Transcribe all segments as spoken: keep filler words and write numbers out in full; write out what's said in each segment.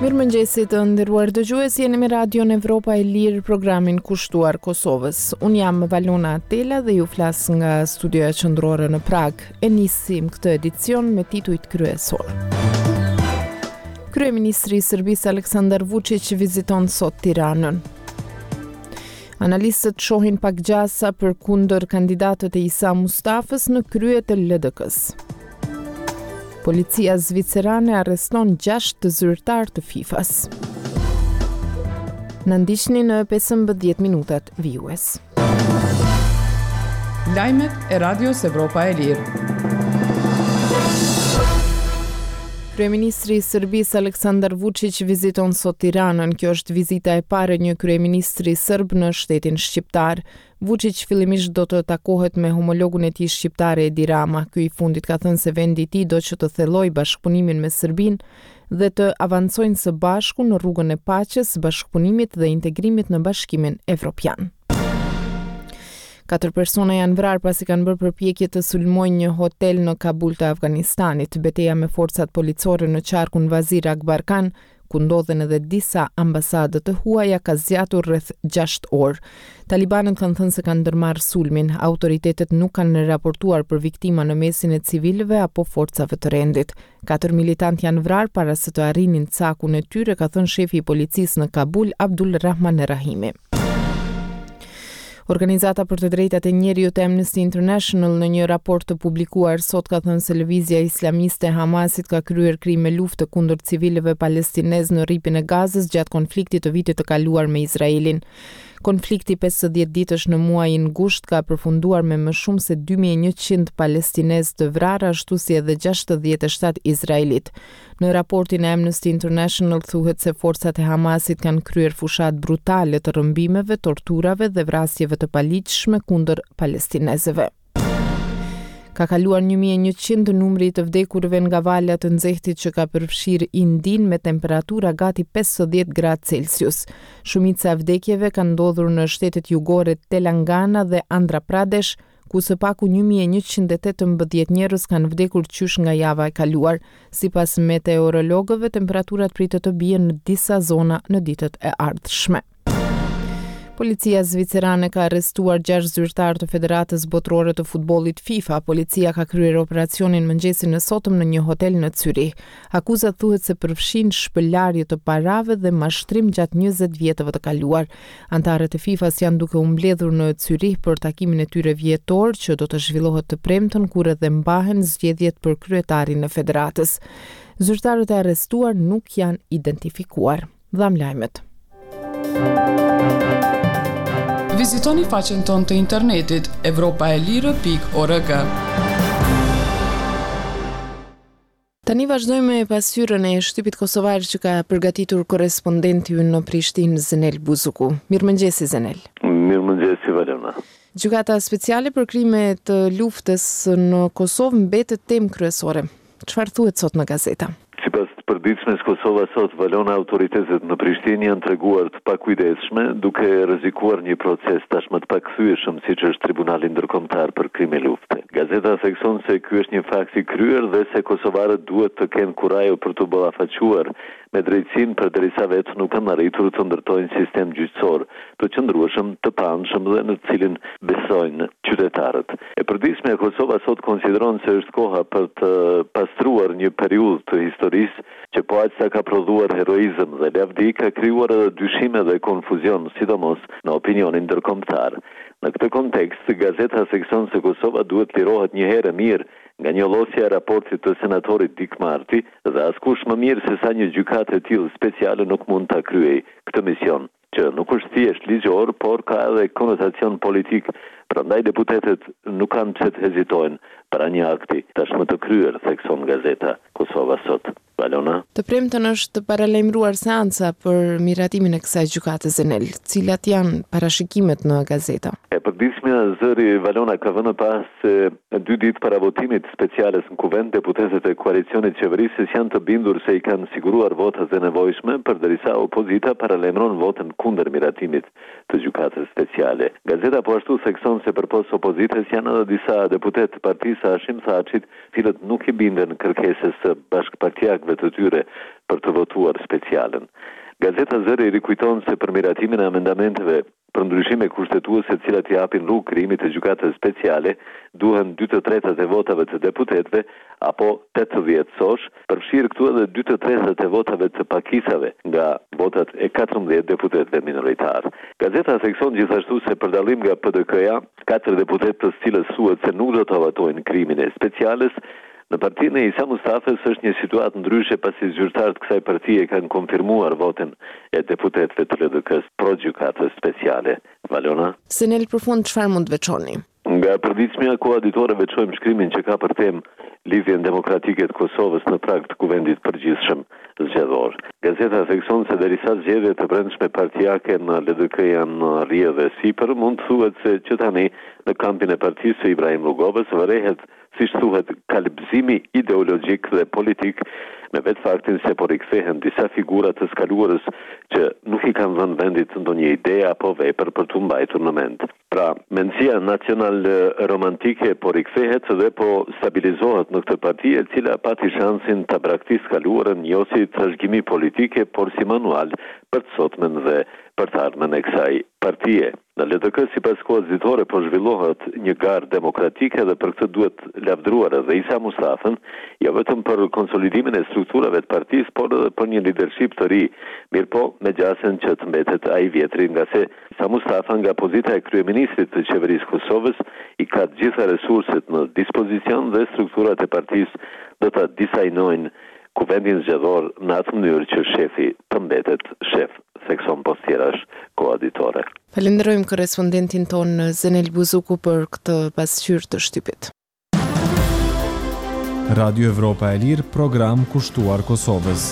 Mirëmëngjesi të nderuar dëgjues, jeni me Radion Evropa e Lirë, programin kushtuar Kosovës. Unë jam Valona Atela dhe ju flas nga studioja qendrore në Prag. E nisim këtë edicion me titujt kryesor. Kryeministri i Serbisë Aleksandar Vučić viziton sot Tiranën. Analistët shohin pak gjasa për kundër kandidatët e Isa Mustafës në krye të L D K-s. Policia zvicerane arreston gjashtë të zyrtar të FIFA-s. Në ndiqni në pesëmbëdhjetë minutat vijues. Lajmet e Radios Evropa e Lirë. Kryeministri i Serbisë Aleksandar Vučić viziton sot Tiranën. Kjo është vizita e parë e një kryeministri serb në shtetin shqiptar. Vučić fillimisht do të takohet me homologun e tij shqiptar Edi Rama. Ky i fundit ka thënë se vendi i tij do që të thellojë bashkëpunimin me Serbinë dhe të avancojnë së bashku në rrugën e paqes, bashkëpunimit dhe integrimit në Bashkimin Evropian. Katër persona janë vrarë pasi kanë bërë përpjekje të sulmojnë një hotel në Kabul të Afganistanit. Betejë me forcat policore në qarkun Vazir Akbar Khan, ku ndodhen edhe disa ambasade të huaja, ka zgjatur rreth gjashtë orë. Talibanët kanë thënë se kanë ndërmarrë sulmin. Autoritetet nuk kanë raportuar për viktima në mesin e civilëve apo forcave të rendit. Katër militantë janë vrarë para se të arrinin cakun e tyre, ka thënë shefi i policisë në Kabul, Abdul Rahman Rahimi. Organizata për të drejtat e njerëzit e Amnesty International në një raport të publikuar sot ka thënë se lëvizja islamiste e Hamasit ka kryer krime lufte kundër civilëve palestinez në rripin e Gazës gjatë konfliktit të vitit të kaluar me Izraelin. Konflikti pesëdhjetë ditësh në muajin gusht ka përfunduar me më shumë se dy mijë e njëqind palestinez të vrarë, ashtu si edhe gjashtëdhjetë e shtatë izraelit. Në raportin e Amnesty International thuhet se forcat e Hamasit kanë kryer fushat brutale të rrëmbimeve, torturave dhe vrasjeve të paligjshme kundër palestinezëve. Ka kaluar një mijë e njëqind numri të vdekurve nga valja të nxehtit që ka përfshirë Indin me temperatura gati pesëdhjetë gradë Celsius. Shumica e vdekjeve kanë ndodhur në shtetet jugore Telangana dhe Andhra Pradesh, ku së paku një mijë e njëqind e tetëmbëdhjetë njerëz kanë vdekur qysh nga java e kaluar. Sipas meteorologëve, temperaturat pritet të bien në disa zona në ditët e ardhshme. Policia zvicerane ka arrestuar gjashtë zyrtar të Federatës Botërore të Futbollit FIFA. Policia ka kryer operacionin mëngjesin e sotëm në një hotel në Zyrich. Akuzat thuhet se përfshin shpëlarje të parave dhe mashtrim gjatë njëzet vjetëve të kaluar. Antarët e FIFA-s janë duke u mbledhur në Zyrich për takimin e tyre vjetor që do të zhvillohet të premten kur edhe mbahen zgjedhjet për kryetarin e federatës. Zyrtarët e arrestuar nuk janë identifikuar. Dham lajmet. Vizitoni faqen tonë të internetit evropa e lirë pikë org. Tani vazhdojmë me pasqyrën e shtypit kosovar që ka përgatitur korrespondenti ynë në Prishtinë, Zenel Buzuku. Mirëmëngjesi Zenel. Mirëmëngjesi Valona. Gjykata speciale për krime të luftës në Kosovë mbetet temë kryesore. Çfarë thuhet sot në gazeta? Sipas të përditshmes, Kosova sot, Valona, autoritetet në Prishtinë janë treguar të pakujdesshme, duke rrezikuar një proces tashmë të pakthyeshëm siç është Tribunali Ndërkombëtar për krime lufte. Gazeta thekson se ky është një fakt i kryer dhe se kosovarët duhet të kenë kurajo për të ballafaquar me drejtësinë përderisa vetë nuk kanë arritur të ndërtojnë sistem gjyqësor të qëndrueshëm, të pamshëm dhe në të cilin besojnë qytetarët. E përditshme, Kosova sot konsideron se është koha për të pastruar një periudhë të historisë që po aq sa ka prodhuar heroizëm dhe lavdi, ka krijuar edhe dyshime dhe konfuzion, sidomos në opinionin ndërkombëtar. Në këtë kontekst, gazeta thekson se Kosova duhet lirohet një herë mirë nga njollosja e raportit të senatorit Dik Marti dhe askush më mirë se sa një gjykate e tillë speciale nuk mund ta kryej këtë mision, që nuk është thjesht ligjor, por ka edhe konotacion politik. Prandaj deputetët nuk kanë pse të hezitojnë para një akti tashmë të kryer, thekson gazeta Kosova sot. Valona. Të premten është paralajmëruar seanca për miratimin e kësaj gjykate, Zenel. Cilat janë parashikimet në gazeta? E përditshmja zëri Valona ka vënë pas se dy ditë para votimit speciales në kuvend, deputetët e koalicionit qeverisës janë të bindur se i kanë siguruar votat e nevojshme, përderisa opozita paralajmëron votën kundër miratimit të gjykatës speciale. Gazeta po ashtu thekson se përpos opozitës janë edhe disa deputetë të partisë Hashim Thaçit, cilët nuk i binden kërkesës së bashkëpartiakëve të tyre për të votuar specialen. Gazeta Zëri rikujton se për miratimin e amendamenteve për ndryshime kushtetuese të cilat i japin rrugë krijimit të gjykatës speciale, duhen dy të tretat e votave të deputetëve apo tetëdhjetë sosh, përfshirë këtu edhe dy të tretat e votave të pakisave nga votat e katërmbëdhjetë deputetëve minoritar. Gazeta thekson gjithashtu se për dallim nga P D K-ja, katër deputetë të cilës thuhet se nuk do të votojnë krimin e speciales, në partinë e Isa Mustafës është një situatë ndryshe pasi zyrtarët kësaj partie kanë konfirmuar votën e deputetëve të L D K-s pro gjykatës speciale. Valona? Se në përfund çfarë mund të veçoni? Nga përditshmja koaditore veçojmë shkrimin që ka për temë lidhjen demokratike të Kosovës në prag të kuvendit përgjithshëm zgjedhor. Gazeta thekson se derisa zgjedhjet e brendshme partijake në L D K janë në rrjedhë dhe sipër, mund të thuhet se që tani në kampin e partisë së Ibrahim Rugovës vërehet, siç thuhet, kalbëzimi ideologjik dhe politik, me vetë faktin se po rikthehen disa figura të skaluarës që nuk i kanë dhënë vendit ndonjë ide apo vepër për të mbajtur në mend. Pra, mendësia nacional romantike po rikthehet dhe po stabilizohet në këtë parti, e cila pati shansin ta braktisë kaluarën jo si trashëgimi politike, por si manual për të sotmen dhe për të ardhmen e kësaj partie. Në L D K, sipas koaditore, po zhvillohet një garë demokratike dhe për këtë duhet lavdruar edhe Isa Mustafën, jo vetëm për konsolidimin e strukturave të partisë, por edhe për një leadership të ri, mirë po me gjasen që të mbetet ai vjetri, nga se Isa Mustafa nga pozita e kryeministrit të qeverisë Kosovës i ka të gjitha resurset në dispozicion dhe strukturat e partisë do ta disajnojnë kuvendin zgjedhor në atë mënyrë që shefi të mbetet shef, thekson postjerash koaditore. Falenderojmë korrespondentin ton Zenel Buzuku për këtë pasqyrë të shtypit. Radio Evropa e Lirë, program kushtuar Kosovës.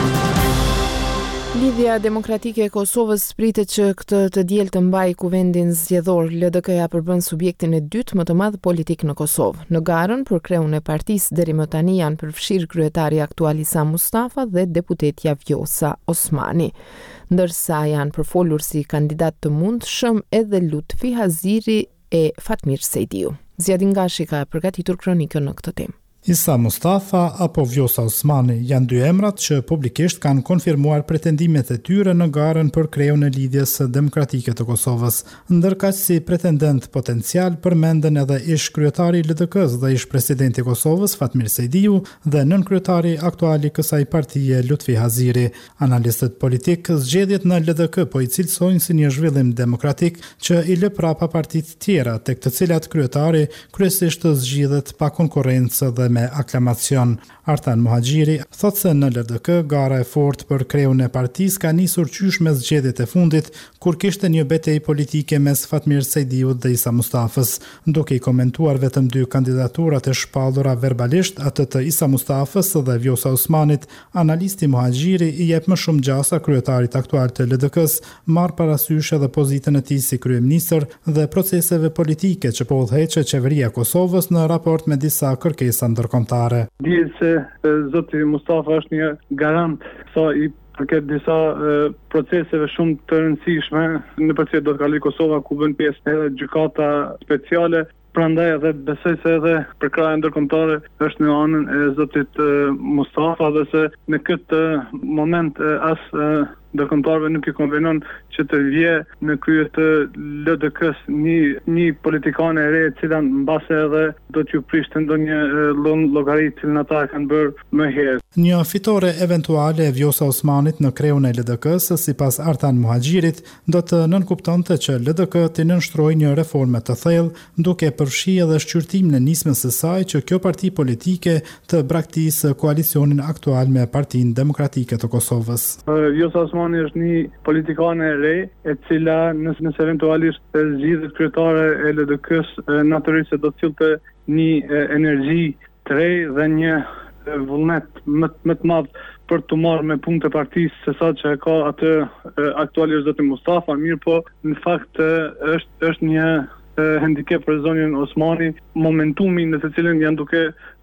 Lidhja Demokratike e Kosovës pritet që këtë të diel të mbajë kuvendin zgjedhor. L D K-ja përbën subjektin e dytë më të madh politik në Kosovë. Në garën për kreun e partisë deri më tani janë përfshirë kryetari aktual Isa Mustafa dhe deputetja Vjosa Osmani, ndërsa janë përfolur si kandidat të mundshëm edhe Lutfi Haziri e Fatmir Sejdiu. Zjadin Gashi ka përgatitur kronikën në këtë temë. Isa Mustafa apo Vjosa Osmani janë dy emrat që publikisht kanë konfirmuar pretendimet e tyre në garën për kreun e lidhjes demokratike të Kosovës, ndërkaq si pretendent potencial përmenden edhe ish kryetari i L D K-s dhe ish presidenti i Kosovës Fatmir Sejdiu dhe nën kryetari aktual i kësaj partie Lutfi Haziri. Analistët politik zgjedhjet në L D K po i cilësojnë si një zhvillim demokratik që i lë prapa partitë tjera, tek të cilat kryetari kryesisht zgjidhet pa konkurrencë dhe me aklamacion. Artan Muhaxhiri thot se në L D K gara e fortë për kreun e partisë ka nisur qysh me zgjedhjet e fundit, kur kishte një betejë politike mes Fatmir Sejdiut dhe Isa Mustafës. Duke i komentuar vetëm dy kandidaturat e shpallura verbalisht, atë të Isa Mustafës dhe Vjosa Osmanit, analisti Muhaxhiri i jep më shumë gjasa kryetarit aktual të L D K-s, marr parasysh edhe pozitën e tij si kryeministër dhe proceseve politike që po udhëheqë qeveria e Kosovës në raport me disa kërkesa ndërkombëtare. Dihet se zoti Mustafa është një garant sa i përket disa e, proceseve shumë të rëndësishme në për cilët do të kalojë Kosova, ku bën pjesë edhe gjykata speciale. Prandaj edhe besoj se edhe përkraja ndërkombëtare është në anën e zotit e, Mustafa, dhe se në këtë moment e, as e, ndërkombëtarëve nuk i konvenon që të vje në krye të L D K-s një, një politikane e re, e cila mbase edhe do t'ju prishte ndonjë lloj llogari që ata kanë bërë më herë. Një fitore eventuale e Vjosa Osmanit në kreun e L D K-s, sipas Artan Muhaxhirit, do të nënkuptonte që L D K të nënshtrojë një reforme të thellë, duke përfshirë edhe shqyrtimin e nismës së saj që kjo parti politike të braktisë koalicionin aktual me Partinë Demokratike të Kosovës. Vjosa Osmani është një politikane e re, e cila nëse, nëse eventualisht zgjidhet kryetare e L D K-s, natyrisht do të sillte një e, energji të re dhe një e, vullnet më, më të madh për të marrë me punë të partisë se sa që ka atë e, aktualisht zoti Mustafa, mirë po në fakt e, është është një handicap për zonën Osmani, momentumi në të cilën janë duke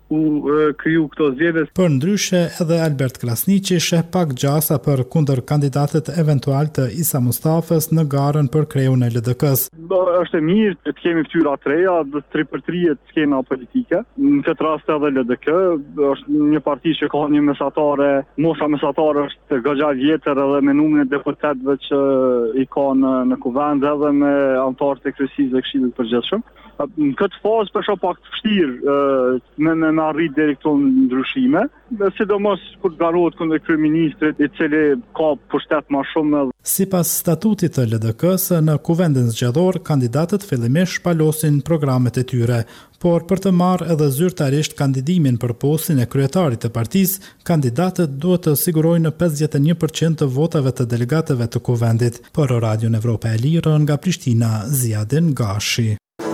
u e, kriju këto zgjedhje. Për ndryshe, edhe Albert Krasniqi sheh pak gjasa për kundër kandidatët eventual të Isa Mustafës në garën për kreun e L D K-s. Është e mirë të kemi fytyra të reja, dhe tri për tri të skena politike. Në këtë rast edhe L D K është një parti që ka një mesatare, mosha mesatare është goxha vjetër edhe me numrin e deputetëve që i ka në, në kuvend edhe me anëtarët e kryesisë dhe Këshillit të Përgjithshëm. Në këtë fazë për shumë pak të vështirë me, me, me arrit deri këto ndryshime, sidomos kur garohet kundër kryeministrit i cili ka pushtet më shumë. Sipas statutit të L D K-s, në kuvendin zgjedhor, kandidatët fillimisht shpalosin programet e tyre, por për të marrë edhe zyrtarisht kandidimin për postin e kryetarit të partisë, kandidatët duhet të sigurojnë pesëdhjetë e një përqind të votave të delegatëve të kuvendit. Për Radion Evropa e Lirë, nga Prishtina, Ziadin Gashi.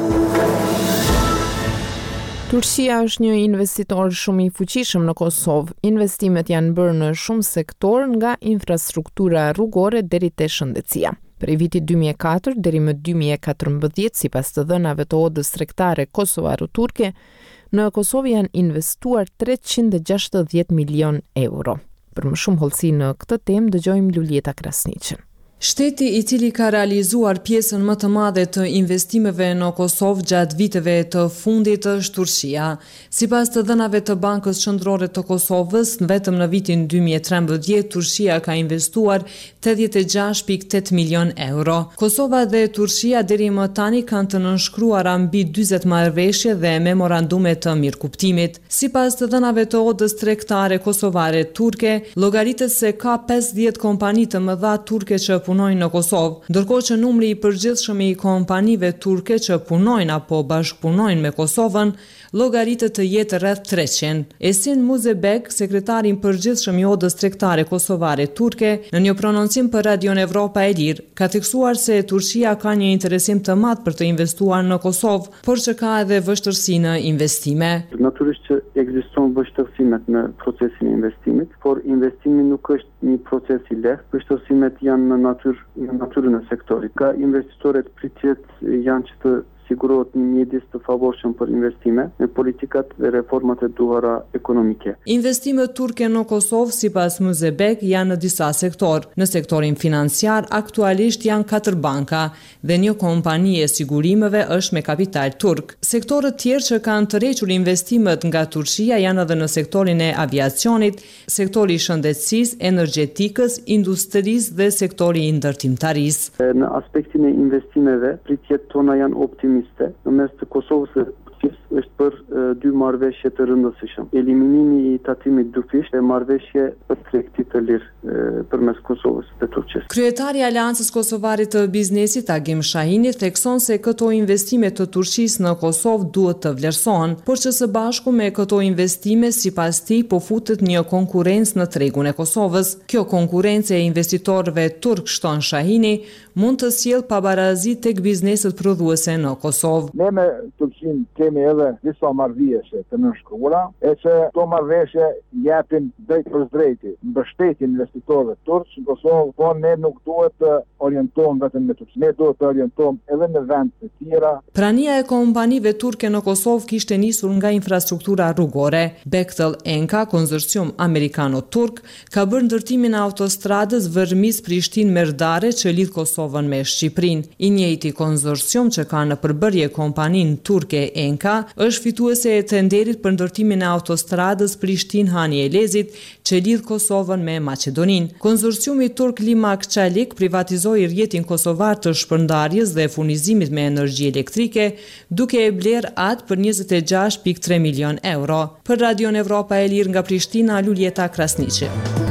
Turqia është një investitor shumë i fuqishëm në Kosovë. Investimet janë bërë në shumë sektor, nga infrastruktura rrugore deri te shëndetësia. Prej vitit dy mijë e katër deri më dy mijë e katërmbëdhjetë, sipas të dhënave të Odës tregtare kosovaro-turke, në Kosovë janë investuar treqind e gjashtëdhjetë milion euro. Për më shumë hollësi në këtë temë dëgjojmë Luljeta Krasniqin. Shteti i cili ka realizuar pjesën më të madhe të investimeve në Kosovë gjatë viteve të fundit është Turqia. Sipas të dhënave të Bankës Qendrore të Kosovës, vetëm në vitin dy mijë e trembëdhjetë Turqia ka investuar tetëdhjetë e gjashtë pikë tetë milion euro. Kosova dhe Turqia deri më tani kanë të nënshkruara mbi dyzet marrëveshje dhe memorandume të mirëkuptimit. Sipas të dhënave të Odës tregtare kosovare turke, llogaritet se ka pesëdhjetë kompani të mëdha turke që punojnë në Kosovë, ndërkohë që numri i përgjithshëm i kompanive turke që punojnë apo bashkëpunojnë me Kosovën llogaritet të jetë rreth treqind. Esin Muzebek, sekretari i përgjithshëm i Odës tregtare kosovare turke, në një prononcim për Radion Evropa e Lirë, ka theksuar se Turqia ka një interesim të madh për të investuar në Kosovë, por që ka edhe vështirësi në investime. Natyrisht që ekziston vështirësimet në procesin e investimit, por investimi nuk është një proces i lehtë. Vështirësimet janë në natyrë, në natyrën e sektorit. Ka investitorët pritjet janë që të sigurohet një mjedis të favorshëm për investime me politikat dhe reformat e duhura ekonomike. Investimet turke në Kosovë, sipas Muzebek, janë në disa sektor. Në sektorin financiar, aktualisht janë katër banka dhe një kompani e sigurimeve është me kapital turk. Sektorët tjerë që kanë tërhequr investimet nga Turqia janë edhe në sektorin e aviacionit, sektori i shëndetësisë, energjetikës, industrisë dhe sektori i ndërtimtarisë. Në aspektin e investimeve, pritjet tona janë optimiste. Në mes të Kosovës e Turqisë është për e, dy marrëveshje të rëndësishëm. Eliminimi i tatimit dufisht e marrëveshje për tregti të lirë përmes Kosovës dhe Turqisë. Kryetari i Aleancës Kosovare të Biznesit Agim Shahini thekson se këto investime të Turqisë në Kosovë duhet të vlerësohen, por që së bashku me këto investime, sipas tij, po futet një konkurrencë në tregun e Kosovës. Kjo konkurrencë e investitorëve turk, shton Shahini, mund të sjellë pabarazi tek bizneset prodhuese në Kosovë. Ne me Turqinë kemi edhe disa marrëveshje të nënshkruara, e që këto marrëveshje japin drejt për drejti mbështetjen investitorëve turq në Kosovë, por ne nuk duhet të orientohem vetëm me Turqinë, ne duhet të orientohem edhe në vende të tjera. Prania e kompanive turke në Kosovë kishte nisur nga infrastruktura rrugore. Bechtel Enka, konsorcium amerikano-turk, ka bërë ndërtimin e autostradës Vërmis-Prishtinë-Merdare që lidh Kosovën me Shqipërinë. I njëjti konsorcium që ka në përbërje kompaninë turke Enka është fituese e tenderit për ndërtimin e autostradës Prishtinë-Hani Elezit që lidh Kosovën me Maqedoninë. Konsorciumi turk Limak Çalik privatizoi rrjetin kosovar të shpërndarjes dhe furnizimit me energji elektrike, duke e blerë atë për njëzet e gjashtë pikë tre milion euro. Për Radion Evropa e Lirë nga Prishtina, Luljeta Krasniqi.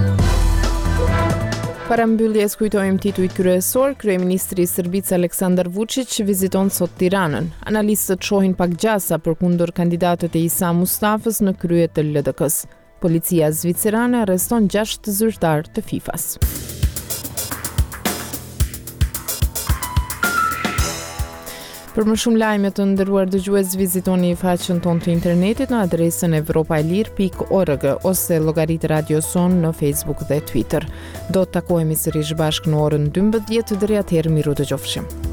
Para mbylljes kujtojmë titujt kryesor, kryeministri i Serbisë Aleksandar Vučić viziton sot Tiranën. Analistët shohin pak gjasa përkundër kandidatët e Isa Mustafës në krye të L D K-s. Policia zvicerane arreston gjashtë zyrtar të FIFA-s. Për më shumë lajme të nderuar dëgjues, vizitoni faqen tonë të internetit në adresën evropaelir pikë org ose llogarit Radio Son në Facebook dhe Twitter. Do të takohemi sërish bashkë në orën dymbëdhjetë, deri atëherë miru dëgjofshim.